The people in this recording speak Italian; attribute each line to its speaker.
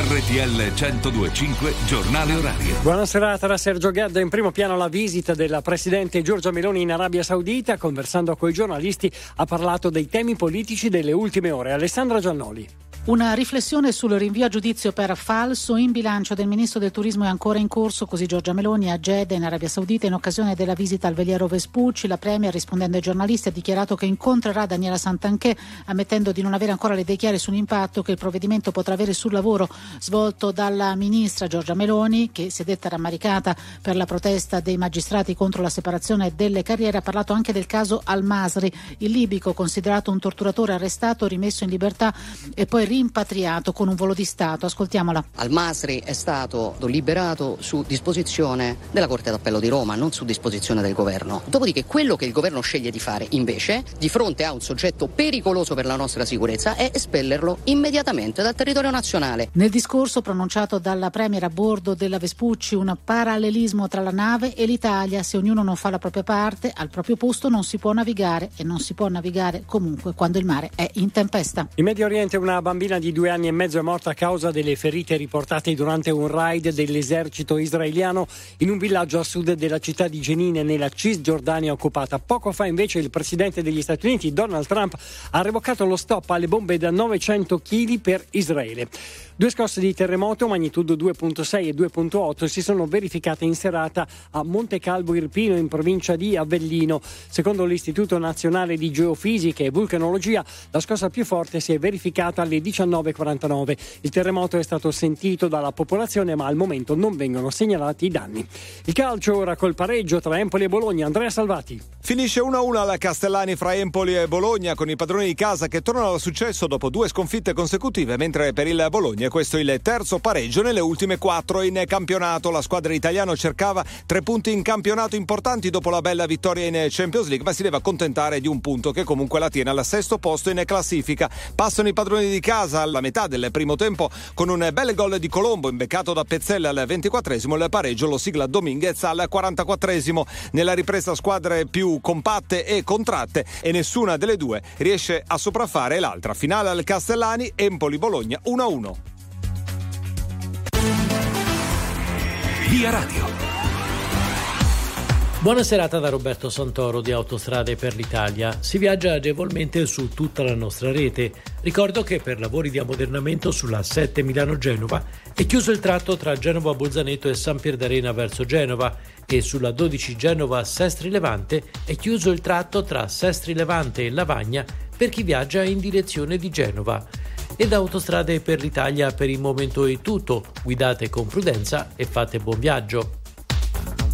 Speaker 1: RTL 102.5 Giornale Orario.
Speaker 2: Buona serata da Sergio Gadda. In primo piano la visita della presidente Giorgia Meloni in Arabia Saudita. Conversando con i giornalisti ha parlato dei temi politici delle ultime ore. Alessandra Giannoli.
Speaker 3: Una riflessione sul rinvio a giudizio per falso in bilancio del ministro del turismo è ancora in corso, così Giorgia Meloni a Jeddah in Arabia Saudita in occasione della visita al veliero Vespucci. La premier, rispondendo ai giornalisti, ha dichiarato che incontrerà Daniela Santanchè, ammettendo di non avere ancora le idee chiare sull'impatto che il provvedimento potrà avere sul lavoro svolto dalla ministra Giorgia Meloni, che si è detta rammaricata per la protesta dei magistrati contro la separazione delle carriere. Ha parlato anche del caso Al-Masri, il libico considerato un torturatore arrestato, rimesso in libertà e poi rimpatriato con un volo di Stato. Ascoltiamola.
Speaker 4: Al-Masri è stato liberato su disposizione della Corte d'Appello di Roma, non su disposizione del governo. Dopodiché quello che il governo sceglie di fare invece, di fronte a un soggetto pericoloso per la nostra sicurezza, è espellerlo immediatamente dal territorio nazionale.
Speaker 3: Nel discorso pronunciato dalla premier a bordo della Vespucci, un parallelismo tra la nave e l'Italia. Se ognuno non fa la propria parte, al proprio posto non si può navigare, e non si può navigare comunque quando il mare è in tempesta.
Speaker 2: In Medio Oriente una bambina di 2 anni e mezzo è morta a causa delle ferite riportate durante un raid dell'esercito israeliano in un villaggio a sud della città di Jenin, nella Cisgiordania occupata. Poco fa invece il presidente degli Stati Uniti, Donald Trump, ha revocato lo stop alle bombe da 900 kg per Israele. 2 scosse di terremoto, magnitudo 2.6 e 2.8, si sono verificate in serata a Monte Calvo Irpino, in provincia di Avellino. Secondo l'Istituto Nazionale di Geofisica e Vulcanologia, la scossa più forte si è verificata alle 19:49. Il terremoto è stato sentito dalla popolazione, ma al momento non vengono segnalati danni. Il calcio ora col pareggio tra Empoli e Bologna. Andrea Salvati.
Speaker 5: Finisce 1-1 alla Castellani fra Empoli e Bologna, con i padroni di casa che tornano al successo dopo 2 sconfitte consecutive, mentre per il Bologna questo è il terzo pareggio nelle ultime 4 in campionato. La squadra italiana cercava 3 punti in campionato importanti dopo la bella vittoria in Champions League, ma si deve accontentare di un punto che comunque la tiene al 6° posto in classifica. Passano i padroni di casa alla metà del primo tempo con un bel gol di Colombo imbeccato da Pezzella al 24esimo. Il pareggio lo sigla Dominguez al 44esimo. Nella ripresa squadre più compatte e contratte, e nessuna delle due riesce a sopraffare l'altra. Finale al Castellani, Empoli-Bologna 1-1.
Speaker 1: Via Radio.
Speaker 6: Buona serata da Roberto Santoro di Autostrade per l'Italia. Si viaggia agevolmente su tutta la nostra rete. Ricordo che per lavori di ammodernamento sulla 7 Milano-Genova è chiuso il tratto tra Genova-Bolzaneto e San Pierdarena verso Genova, e sulla 12 Genova-Sestri Levante è chiuso il tratto tra Sestri Levante e Lavagna per chi viaggia in direzione di Genova. E da Autostrade per l'Italia per il momento è tutto. Guidate con prudenza e fate buon viaggio.